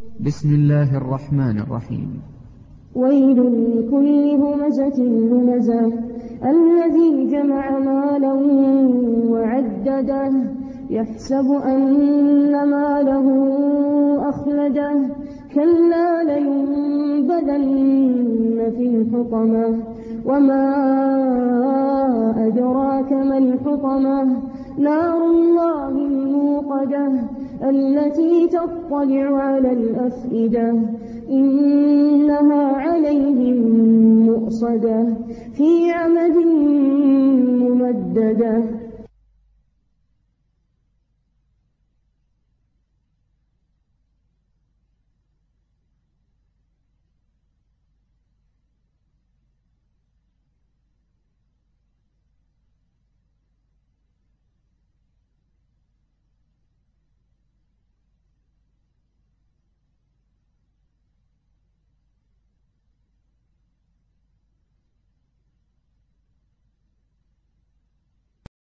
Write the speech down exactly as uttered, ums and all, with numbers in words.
بسم الله الرحمن الرحيم. ويل لكل همزة لمزة الذي جمع مالا وعدده يحسب أن ماله أخلده كلا لينبذن في الحطمة وما أدراك ما الحطمة نار الله الموقدة التي تطلع على الأفئدة إنها عليهم مؤصدة في عمد ممددة.